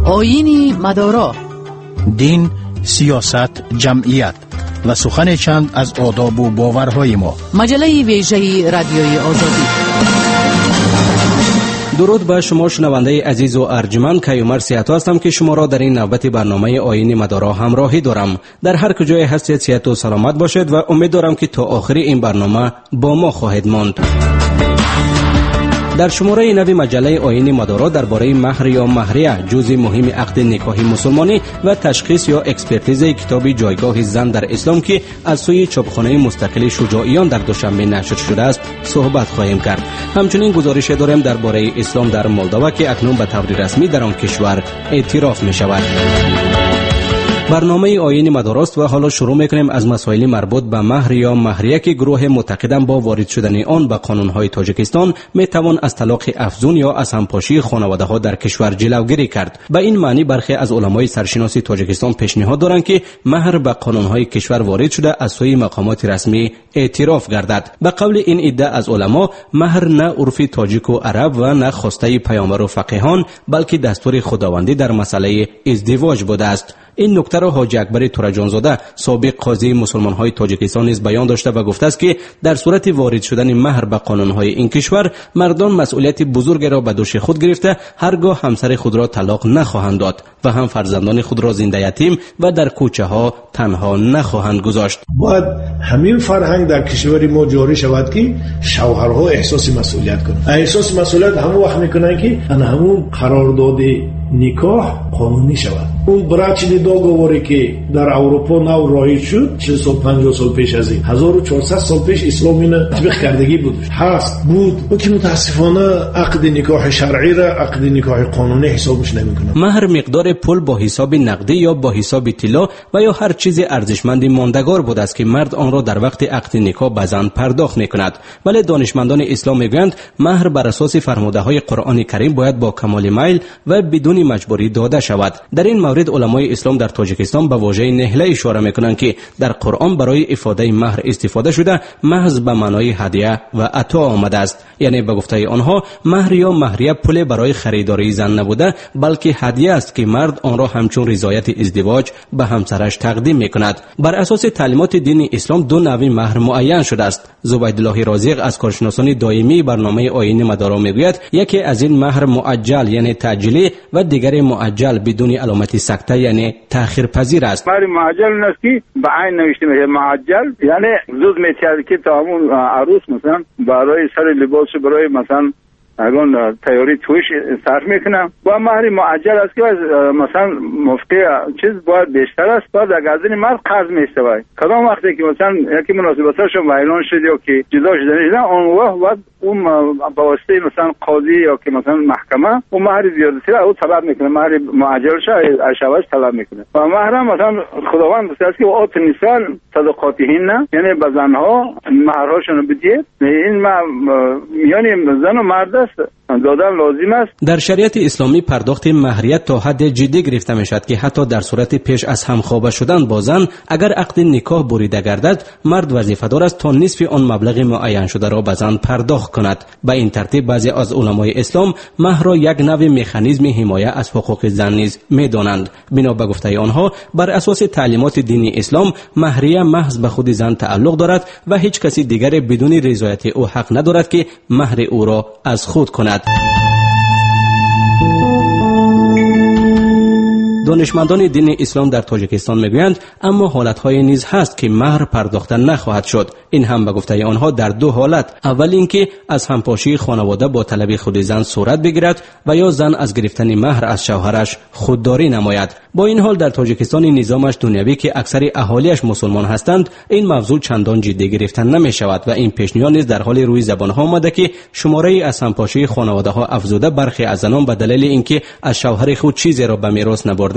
آیین مدارا، دین، سیاست، جمعیت و سخن چند از آداب و باورهای ما. مجله ویژه رادیوی آزادی. درود به شما شنونده عزیز و ارجمند. کیومر سیاتو هستم که شما را در این نوبت برنامه آیین مدارا همراهی دارم. در هر کجای هستید صحت و سلامت باشید و امید دارم که تا آخر این برنامه با ما خواهید ماند. در شماره 9 مجله آیین مدارا درباره مهر یا مهریه، جزء مهم عقد نکاح مسلمانی و تشخیص یا اکسپرتیز کتاب جایگاه زن در اسلام که از سوی چاپخانه مستقل شجاعیان در دوشنبه نشر شده است صحبت خواهیم کرد. همچنین گزارش داریم درباره اسلام در مولداوا که اکنون به طور رسمی در آن کشور اعتراف می شود. برنامه آیین مداراست و حالا شروع میکنیم از مسائل مربوط به مهر یا مهریه که گروه معتقدان با وارد شدن آن به قانونهای تاجیکستان میتوان از طلاق افزون یا از همپاشی خانواده ها در کشور جلوگیری کرد. به این معنی برخی از علمای سرشناس تاجیکستان پیشنهاد دارند که مهر به قانونهای کشور وارد شده از سوی مقامات رسمی اعتراف گردد. به قول این عده از علما، مهر نه عرف تاجیک و عرب و نه خواسته پیامبر و فقیهان بلکه دستور خداوندی در مسئله ازدواج بوده است. این نکته را حاجی اکبر تورجانزاده سابق قاضی مسلمان‌های تاجیکستان نیز بیان داشته و گفته است که در صورت وارد شدن مهر به قانون‌های این کشور مردان مسئولیت بزرگ را به دوش خود گرفته هرگاه همسر خود را طلاق نخواهند داد و هم فرزندان خود را زنده یتیم و در کوچه ها تنها نخواهند گذاشت. باید همین فرهنگ در کشور ما جاری شود که شوهرها احساس مسئولیت کنند. احساس مسئولیت همون وقت میکنن که همون قرارداد نکاح قانونی شود. اون برای داغواری که در اروپا نو رایج شد 40 سال 50 سال پیش از این 1400 سال پیش اسلام اینو تطبیق کردگی بود و که متاسفانه عقد نکاح شرعی را عقد نکاح قانونی حسابش نمیکنه. مهر مقدار پول با حساب نقدی یا با حساب طلا و یا هر چیز ارزشمندی ماندگار بود است که مرد آن را در وقت عقد نکاح به زن پرداخت میکند. ولی دانشمندان اسلام میگویند مهر بر اساس فرموده های قرآن کریم باید با کمال میل و بدون مجبوری داده شود. در این مورد علمای اسلام در تاجیکستان به واژه نهله اشاره میکنند که در قرآن برای افاده مهر استفاده شده محض به معنای هدیه و عطا آمده است. یعنی به گفته آنها مهر یا مهریه پول برای خریداری زن نبوده بلکه هدیه است که مرد آن را همچون رضایت ازدواج به همسرش تقدیم میکند. بر اساس تعلیمات دین اسلام دو نوع مهر معین شده است. زبیدالله رازق از کارشناسان دائمی برنامه آیین مدارا میگوید یکی از این مهر معجل یعنی تعجیلی و دیگر معجل بدون علامت سکته یعنی تأخیر پذیر است. مهر معجل است که به عین نوشته میشه معجل یعنی زود میتونه که تا همون عروس مثلا برای سر لباس برای مثلا اگه تیاری توش صرف میکنم و مهر معجل است که مثلا مفتی چیز باید بیشتر است باید اگر از این مرد قرض میستوید کدام وقتی که مثلا یکی مناسبتاشون اعلان شد یا که جدا شدن اون وقت اون با واسطه مثلا قاضی یا که مثلا محکمه اون مهر زیادتی را او طلب میکنه مهر معجلش اشواش طلب میکنه و مهر مثلا خداوند گفته است که آت نسان صدقاتهن یعنی به زنها مهرهاشون بدید این یعنی زن و مرد دادن لازم است. در شریعت اسلامی پرداخت مهریت تا حد جدی گرفته می شود که حتی در صورت پیش از همخوابه شدن با زن اگر عقد نکاح بریده گردد مرد وظیفه دار است تا نصف آن مبلغ معین شده را به زن پرداخت کند. به این ترتیب بعضی از علمای اسلام مهر را یک نوع مکانیزم حمایت از حقوق زن نیز می دانند. بنا به گفته آنها بر اساس تعلیمات دین اسلام مهریه محض به خود زن تعلق دارد و هیچ کسی دیگر بدون رضایت او حق ندارد که مهر او را از خود کند. دانشمندان دین اسلام در تاجیکستان میگویند اما حالت‌های نیز هست که مهر پرداخته نخواهد شد. این هم به گفته آنها در دو حالت: اول اینکه از همپاشی خانواده با طلب خود زن صورت بگیرد و یا زن از گرفتن مهر از شوهرش خودداری نماید. با این حال در تاجیکستان نظامش دنیوی که اکثر اهالیش مسلمان هستند این موضوع چندان جدی گرفته نمی شود و این پیشنهاد نیز در حال روی زبان ها آمده که شماره از همپاشی خانواده ها افزوده برخی از زنان به دلیل اینکه از شوهر خود چیزی را به میراث نبردند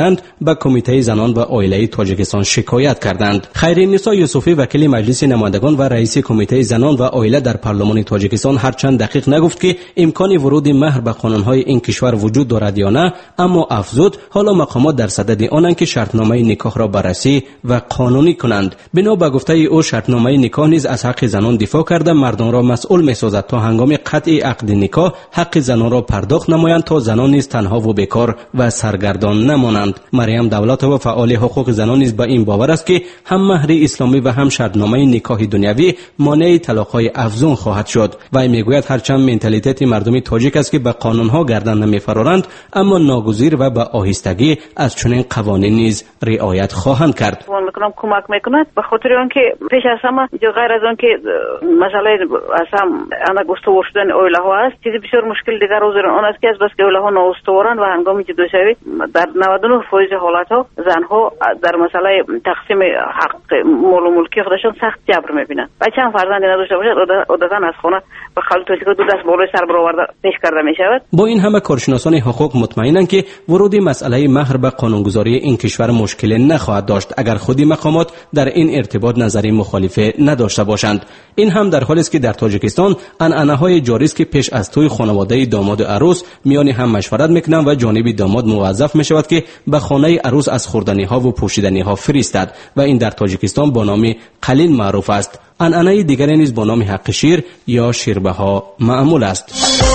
بودند به کمیته زنان و عائله تاجیکستان شکایت کردند. خیرالنساء یوسفی وکیل مجلس نمایندگان و رئیس کمیته زنان و عائله در پارلمان تاجیکستان هرچند دقیق نگفت که امکان ورود مهر به قانونهای این کشور وجود دارد یا نه، اما افزود حالا مقامات در صدد آنند که شرطنامه نکاح را بررسی و قانونی کنند. بنا به گفته او شرطنامه نکاح نیز از حق زنان دفاع کرده مردان را مسئول می‌سازد تا هنگام قطع عقد نکاح حق زنان را پرداخت نمایند تا زنان نیز تنها و بیکار و سرگردان نمانند. مریم دولتova فعال حقوق زنان نیز به این باور است که هم مهر اسلامی و هم شرطنامه نکاح دنیوی مانع طلاق‌های افزون خواهد شد. و میگوید هرچند منتالیته مردم تاجیک است که به قانون‌ها گردن نمی‌فرارند، اما ناگزیر و به آهستگی از چنین قوانین نیز رعایت خواهند کرد. میکنم کمک میکند به خاطر آنکه پیش از همه غیر از آنکه مسئله اصلا انا گفتگو شدن عائله ها است، چیزی بسیار مشکل دیگر حضور آن است که از بس که عائله ها نااستوارند و هنگامی که دوشوی در 99% حالات ها زنها در مسئله تقسیم حق مال و ملکی خودشان سخت جبر میبینند. بچه هم فرزندی نداشته باشد عادتا از خانه به خالی توصیه دو دست بالای سر برآورده پیش کرده می شود. با این همه کارشناسان حقوق مطمئنند که ورود مسئله مهر به قانونگذاری این کشور مشکل نخواهد داشت اگر خودی مقامات در این ارتباط نظری مخالفه نداشته باشند. این هم در حالی است که در تاجیکستان عنعنه‌های جاری است که پیش از توی خانواده داماد و عروس میان هم مشورت میکنند و جانب داماد موظف می شود که به خانه عروس از خوردنی‌ها و پوشیدنی‌ها فرستد و این در تاجیکستان با نام قلیل معروف است. عنعنه دیگری نیز با نام حق شیر یا شیربها معمول است.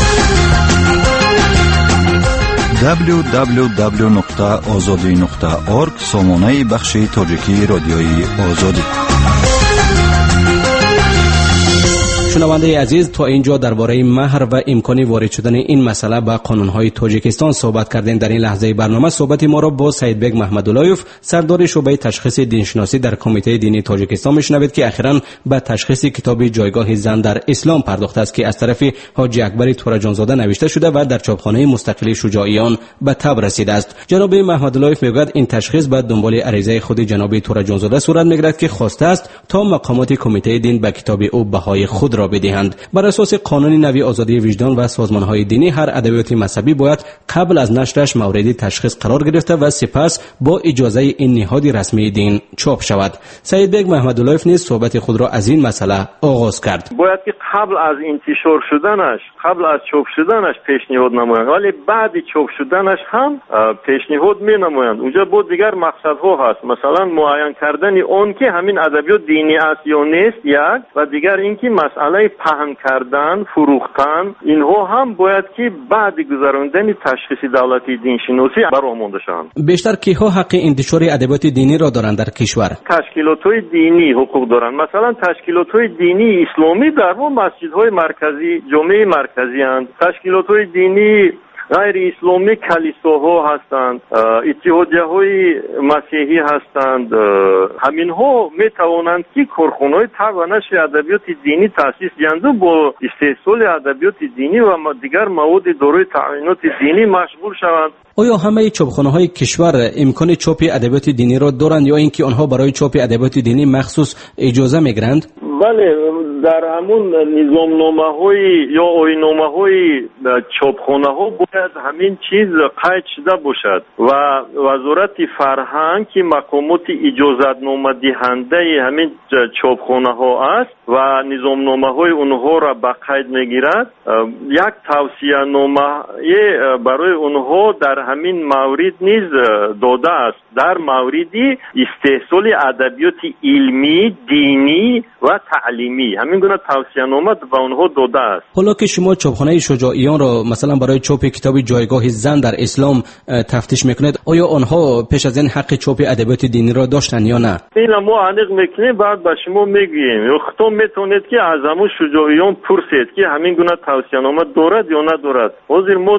www.azadi.org سامانه بخش تاجیکی رادیوی آزادی. شنونده عزیز، تا اینجا درباره مهر و امکان وارد شدن این مسئله به قانون‌های تاجیکستان صحبت کردیم. در این لحظه برنامه صحبت ما را با سیدبگ محمداللهیف، سردار شعبه تشخیص دینشناسی در کمیته دینی تاجیکستان میشنوید که اخیراً به تشخیص کتاب جایگاه زن در اسلام پرداخته است که از طرف حاجی اکبر تورجانزاده نوشته شده و در چاپخانه مستقل شجاعیان به تب رسیده است. جناب محمداللهیف میگوید این تشخیص بعد دنبال عریضه خود جناب تورجانزاده صورت میگیرد که خواسته است تا مقامات کمیته دین به کتاب او بهای خود را بدهند. بر اساس قانون نوی آزادی وجدان و سازمان‌های دینی هر ادبیات مذهبی باید قبل از نشرش مورد تشخیص قرار گرفته و سپس با اجازه این نهاد رسمی دین چاپ شود. سیدبگ محمداللهیف نیز صحبت خود را از این مسئله آغاز کرد. باید که قبل از انتشار شدنش، قبل از چاپ شدنش پیشنهاد نمایند، ولی بعد چاپ شدنش هم پیشنهاد می‌نمایند. اونجا بود دیگر مقصدها هست، مثلا معین کردن اون که همین ادبیات دینی است یا نیست یک، و دیگر اینکه مسئله پهن کردن، فروختن، اینها هم باید که بعد گذراندن تشخیص دولتی دینشناسی برآمده شوند. بیشتر کیها حق انتشار ادبیات دینی را دارند در کشور؟ تشکیلات‌های دینی حقوق دارند. مثلا تشکیلات‌های دینی اسلامی در مسجدهای مرکزی، جامعه مرکزی اند. تشکیلات‌های دینی غیر اسلامی کلیساها هستند، اتحادیه‌های مسیحی هستند. همینها میتوانند که کارخانه‌های طبع و نشر ادبیات دینی تأسیس دهند و با استحصال ادبیات دینی و دیگر مواد دارای تعیینات دینی مشغول شوند. آیا همه چاپخانه‌های کشور امکان چاپ ادبیات دینی را دارند یا اینکه آنها برای چاپ ادبیات دینی مخصوص اجازه می‌گیرند؟ بله، در همون نظامنامه‌های یا آیین‌نامه‌های چاپخانه‌ها باید همین چیز قید شده باشد و وزارت فرهنگ که مقامات اجازتنامه دهنده همین چاپخانه‌ها است و نظامنامه‌های اونها را به قید می‌گیرد، یک توصیه‌نامه برای اونها در همین مورد نیز داده است، در موردی استحصال ادبیات علمی، دینی و تعلیمی. همین گونه توصیه‌نامه به اونها داده است. حالا که شما چاپخانه شجاعیان را مثلا برای چاپ کتاب جایگاه زن در اسلام تفتیش میکنید، آیا آنها پیش از این حق چاپ ادبیات دینی را داشتن یا نه؟ این ما عنق میکنیم، بعد به شما میگیم. خودتون میتونید که از همون شجاعیان پرسید که همین گونه توصیه‌نامه دارد یا ندارد. حاضر ما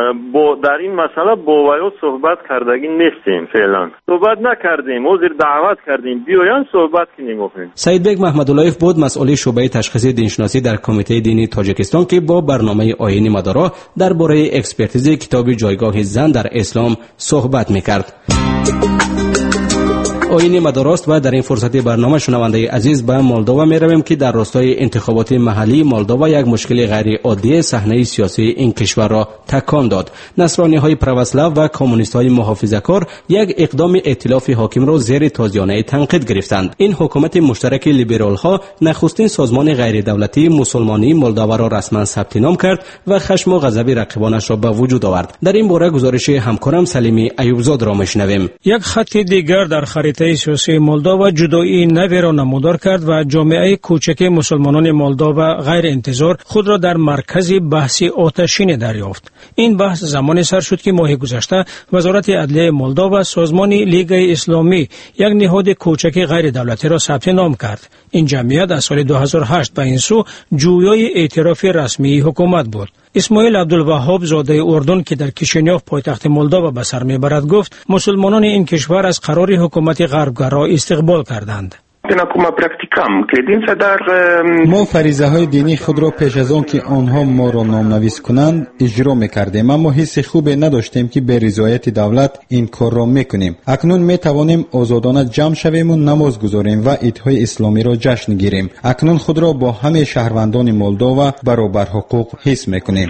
در این مسئله با ویا صحبت کردگی نیستیم، فعلا صحبت نکردیم. حاضر دعوت کردیم بیاین صحبت کنیم. سیدبگ محمداللهیف بود، مسئول شعبه تشخیص دینشناسی در کمیته دینی تاجیکستان که با برنامه آیین مدارا درباره اکسپرتیز کتاب جایگاه زن در اسلام صحبت میکرد. آیین مداراست و در این فرصت برنامه شنونده عزیز به مولدووا می رویم که در راستای انتخابات محلی مولدووا یک مشکل غیر عادی صحنه سیاسی این کشور را تکان داد. نصرانی های پروسلاو و کمونیست های محافظه‌کار یک اقدام ائتلاف حاکم را زیر تازیانه تنقید گرفتند. این حکومت مشترک لیبرال ها نخستین سازمان غیر دولتی مسلمانی مولدووا را رسما ثبت نام کرد و خشم و غضب رقیبانش را به وجود آورد. در این باره گزارش همکارم سلیمی ایوبزاد را میشنویم. یک خط دیگر در خریطه سیاسی مولدووا جدایی نوی را نمودار کرد و جامعه کوچک مسلمانان مولدووا غیر انتظار خود را در مرکز بحث آتشین دریافت. این بحث زمانی سر شد که ماه گذشته وزارت عدلیه مولدووا سازمان لیگ اسلامی یک نهاد کوچک غیر دولتی را ثبت نام کرد. این جمعیت از سال 2008 به این سو جویای اعتراف رسمی حکومت بود. اسماعیل عبدالوهاب زاده اردن که در کیشینیوف پایتخت مولدووا به سر میبرد گفت مسلمانان این کشور از قرار حکومت غربگرا استقبال کردند. ما فریضه های دینی خود را پیش از آن که آنها ما را نامنویس کنند اجرا میکردیم، اما حس خوبی نداشتیم که به رضایت دولت این کار را میکنیم. اکنون میتوانیم آزادانه جمع شویم و نماز گذاریم و عیدهای اسلامی را جشن گیریم. اکنون خود را با همه شهروندان مولدووا برابر حقوق حس میکنیم.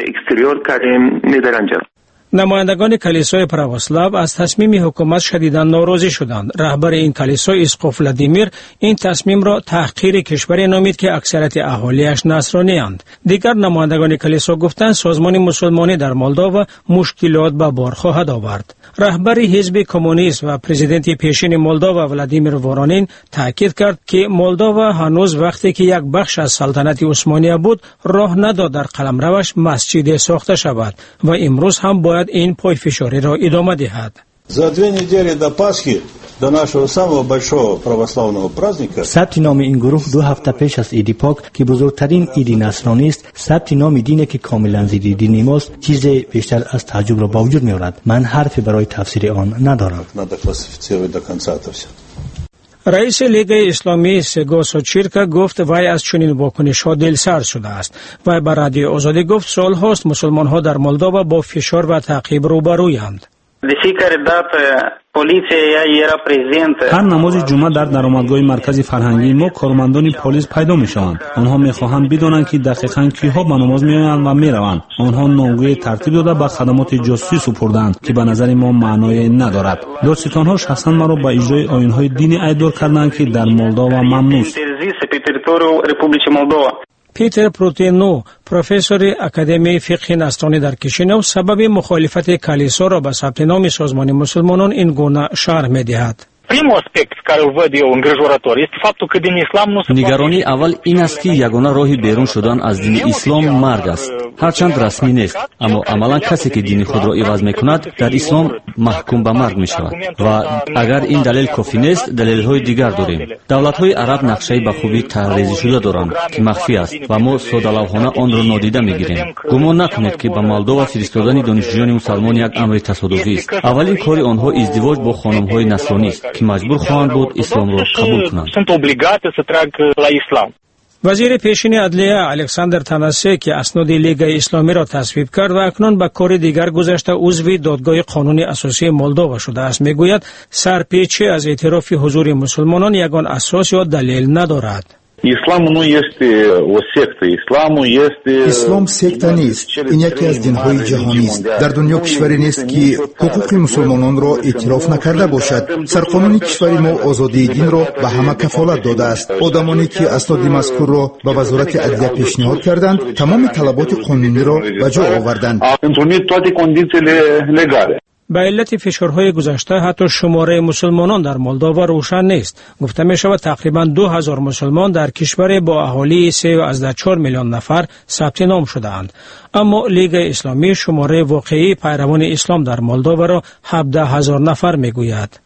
نمایندگان کلیسای پروسلاو از تصمیم حکومت شدیداً ناراضی شدند. رهبر این کلیسا اسقف ولادیمیر این تصمیم را تحقیر کشوری نامید که اکثریت اهالیش نصرانی اند. دیگر نمایندگان کلیسا گفتند سازمان مسلمانی در مولدووا مشکلات به بار خواهد آورد. رهبر حزب کمونیست و پرزیدنت پیشین مولدووا ولادیمیر وورانین تاکید کرد که مولدووا هنوز وقتی که یک بخش از سلطنت عثمانی بود راه نداد در قلمروش مسجد ساخته شود و امروز هم باید این پایفشاری را ادامه دهد. За 2 недели до Пасхи, до нашего самого большого православного праздника. ثبت نام این گروه 2 هفته پیش از عید پاک که بزرگترین عید نصرانی است، ثبت نام دینی که کاملا ضد دین ماست، چیز بیشتر از تعجب را با وجود می آورد. من حرفی برای تفسیر آن ندارم. رئیس لیگ اسلامی سگو سوچیرکا گفت وای از چنین واکنش ها دلسرد شده است و به رادیو آزادی گفت سال هاست مسلمان ها در مولدووا با فشار و تعقیب روبرویند. هر نماز جمعه در درآمدگاه مرکز فرهنگی ما کارمندان پلیس پیدا میشوند. آنها میخواهند بدانند که دقیقاً کیها به نماز میآیند و میروند. آنها نامگوی ترتیب داده به خدمات جاسوسی سپردند که به نظر ما معنای ندارد. دادستانها شخصا مرا به اجرای آیین‌های دینی ایدار کردند که در مولدووا ممنوع است. پیتر پروتینو پروفسور اکادمی فقه نصرانی در کیشینیو سبب مخالفت کلیسا را به ثبت نام سازمان مسلمانان این گونه شرح می‌دهد. نگرانی اول این است که یگانه راهی بیرون شدن از دین اسلام مرگ است. هرچند رسمی نیست، اما عملا کسی که دین خود را عوض میکند در اسلام محکوم به مرگ میشود و اگر این دلیل کافی نیست دلیل‌های دیگر داریم. دولت‌های عرب نقشه به خوبی طرح‌ریزی شده دارند که مخفی است و ما ساده‌لوحانه آن را نادیده میگیریم. گمان نکنید که به مولدووا فرستادن دانشجویان مسلمان یک امر تصادفی است. اولین کار آنها ازدواج با خانم‌های نصرانی است که مجبور خواهند بود اسلام را قبول کنند. وزیر پیشین عدلیه الکساندر تاناسی که اسناد لیگ اسلامی را تصویب کرد و اکنون به کار دیگر گذشته عضو دادگاه قانونی اساسی مولدووا شده است میگوید سرپیچی از اعتراف حضور مسلمانان یگان اساس یا دلیل ندارد. اسلام سکته نیست. این یکی از دین‌های جهانی است. در دنیا کشوری نیست که حقوق مسلمانان را اعتراف نکرده باشد. سرقانون کشور ما آزادی دین را به همه کفالت داده است. آدمانی که اسناد مذکور را به وزارت عدلیه پیشنهاد کردند تمام طلبات قانونی را به جا آوردند. به علت فشارهای گذشته حتی شماره مسلمانان در مولدووا روشن نیست. گفته می شود تقریبا 2000 مسلمان در کشور با اهالی 3.4 میلیون نفر ثبت نام شده اند. اما لیگ اسلامی شماره واقعی پیروان اسلام در مولدووا را 17000 نفر می گوید.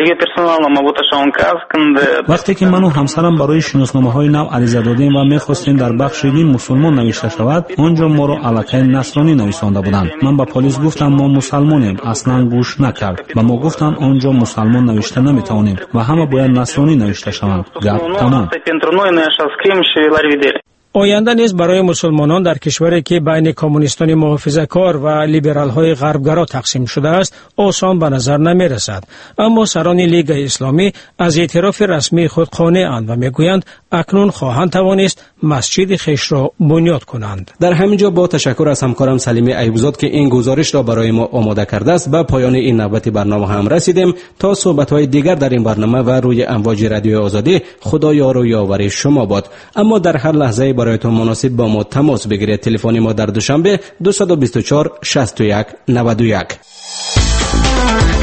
وقتی که من و همسرم برای شناسنامه‌های نو عریضه دادیم و می‌خواستیم در بخش دین مسلمان نوشته شود، آنجا ما را علاقه نصرانی نویسانده بودند. من به پلیس گفتم ما مسلمانیم، اصلا گوش نکرد. و ما گفتند آنجا مسلمان نوشته نمی‌توانیم و همه باید نصرانی نوشته شوند. گپ تمام. آینده نیز برای مسلمانان در کشوری که بین کمونیستان محافظه‌کار و لیبرال‌های غربگرا تقسیم شده است آسان به نظر نمی رسد. اما سران لیگ اسلامی از اعتراف رسمی خود قانع‌اند و میگویند اکنون خواهند توانست مسجد خویش را بنیاد کنند. در همینجا با تشکر از همکارم سلیم ایوبزاد که این گزارش را برای ما آماده کرده است، به پایان این نوبت برنامه هم رسیدیم. تا صحبت‌های دیگر در این برنامه و روی امواج رادیو آزادی، خدا یار و یاور شما باد. اما در هر لحظه برایتان مناسب با ما تماس بگیرید. تلفن ما در دوشنبه 224 61 91.